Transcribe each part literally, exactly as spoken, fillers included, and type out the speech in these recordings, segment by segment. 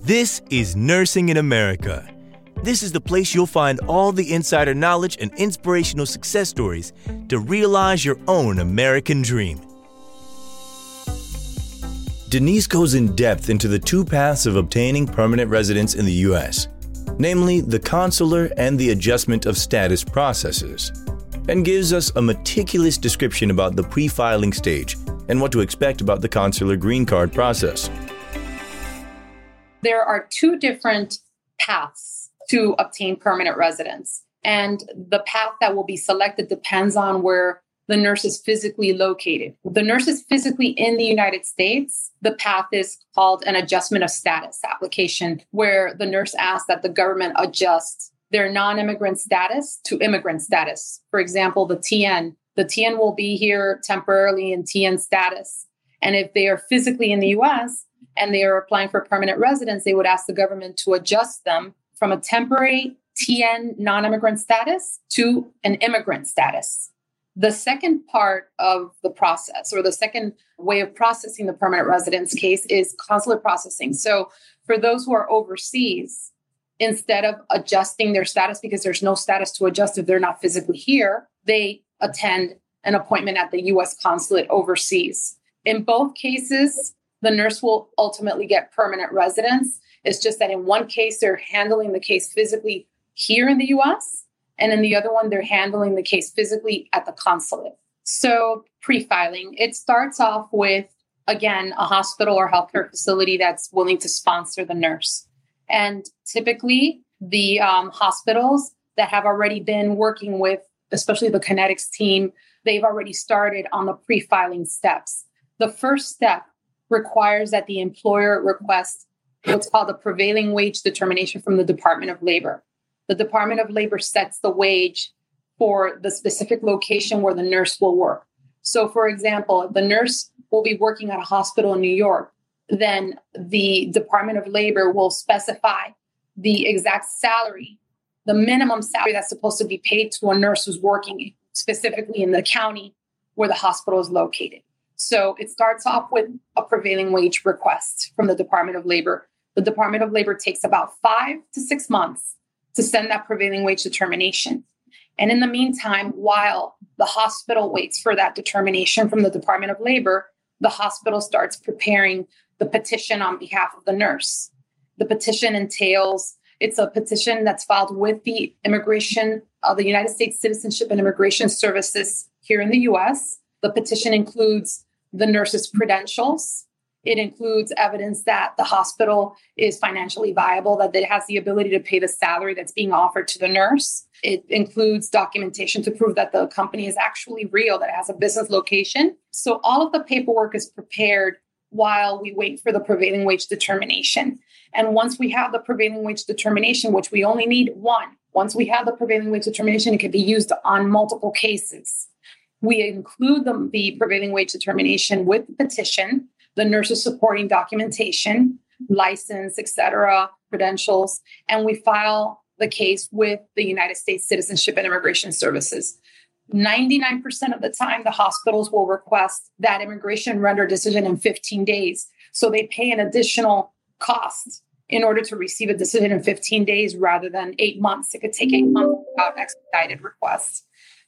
This is Nursing in America. This is the place you'll find all the insider knowledge and inspirational success stories to realize your own American dream. Denise goes in depth into the two paths of obtaining permanent residence in the U S, namely the consular and the adjustment of status processes, and gives us a meticulous description about the pre-filing stage and what to expect about the consular green card process. There are two different paths to obtain permanent residence, and the path that will be selected depends on where the nurse is physically located. If the nurse is physically in the United States, the path is called an adjustment of status application, where the nurse asks that the government adjust their non-immigrant status to immigrant status. For example, the T N. The T N will be here temporarily in T N status. And if they are physically in the U S and they are applying for permanent residence, they would ask the government to adjust them from a temporary T N non-immigrant status to an immigrant status. The second part of the process, or the second way of processing the permanent residence case, is consular processing. So for those who are overseas, instead of adjusting their status because there's no status to adjust if they're not physically here, they attend an appointment at the U S consulate overseas. In both cases, the nurse will ultimately get permanent residence. It's just that in one case, they're handling the case physically here in the U S, and in the other one, they're handling the case physically at the consulate. So pre-filing, it starts off with, again, a hospital or healthcare facility that's willing to sponsor the nurse. And typically, the um, hospitals that have already been working with, especially the Kinetics team, they've already started on the pre-filing steps. The first step requires that the employer request what's called a prevailing wage determination from the Department of Labor. The Department of Labor sets the wage for the specific location where the nurse will work. So, for example, if the nurse will be working at a hospital in New York, then the Department of Labor will specify the exact salary, the minimum salary that's supposed to be paid to a nurse who's working specifically in the county where the hospital is located. So it starts off with a prevailing wage request from the Department of Labor. The Department of Labor takes about five to six months to send that prevailing wage determination. And in the meantime, while the hospital waits for that determination from the Department of Labor, the hospital starts preparing the petition on behalf of the nurse. The petition entails, it's a petition that's filed with the immigration, uh, the United States Citizenship and Immigration Services here in the U S. The petition includes the nurse's credentials. It includes evidence that the hospital is financially viable, that it has the ability to pay the salary that's being offered to the nurse. It includes documentation to prove that the company is actually real, that it has a business location. So all of the paperwork is prepared while we wait for the prevailing wage determination. And once we have the prevailing wage determination, which we only need one, once we have the prevailing wage determination, it can be used on multiple cases. We include the, the prevailing wage determination with the petition, the nurse's supporting documentation, license, et cetera, credentials, and we file the case with the United States Citizenship and Immigration Services. ninety-nine percent of the time, the hospitals will request that immigration render decision in fifteen days. So they pay an additional cost in order to receive a decision in fifteen days rather than eight months. It could take eight months without expedited requests.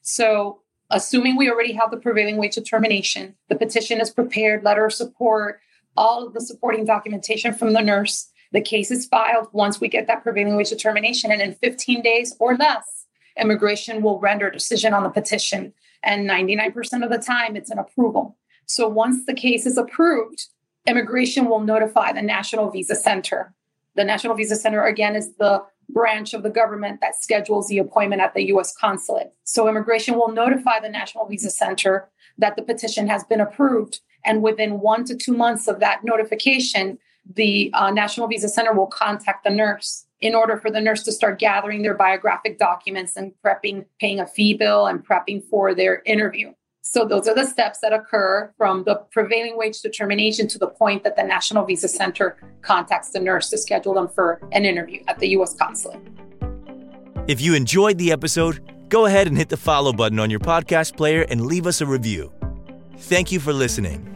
So assuming we already have the prevailing wage determination, the petition is prepared, letter of support, all of the supporting documentation from the nurse. The case is filed once we get that prevailing wage determination, and in fifteen days or less, immigration will render a decision on the petition. And ninety-nine percent of the time, it's an approval. So once the case is approved, immigration will notify the National Visa Center. The National Visa Center, again, is the branch of the government that schedules the appointment at the U S consulate. So immigration will notify the National Visa Center that the petition has been approved. And within one to two months of that notification, the uh, National Visa Center will contact the nurse in order for the nurse to start gathering their biographic documents and prepping, paying a fee bill and prepping for their interview. So those are the steps that occur from the prevailing wage determination to the point that the National Visa Center contacts the nurse to schedule them for an interview at the U S consulate. If you enjoyed the episode, go ahead and hit the follow button on your podcast player and leave us a review. Thank you for listening.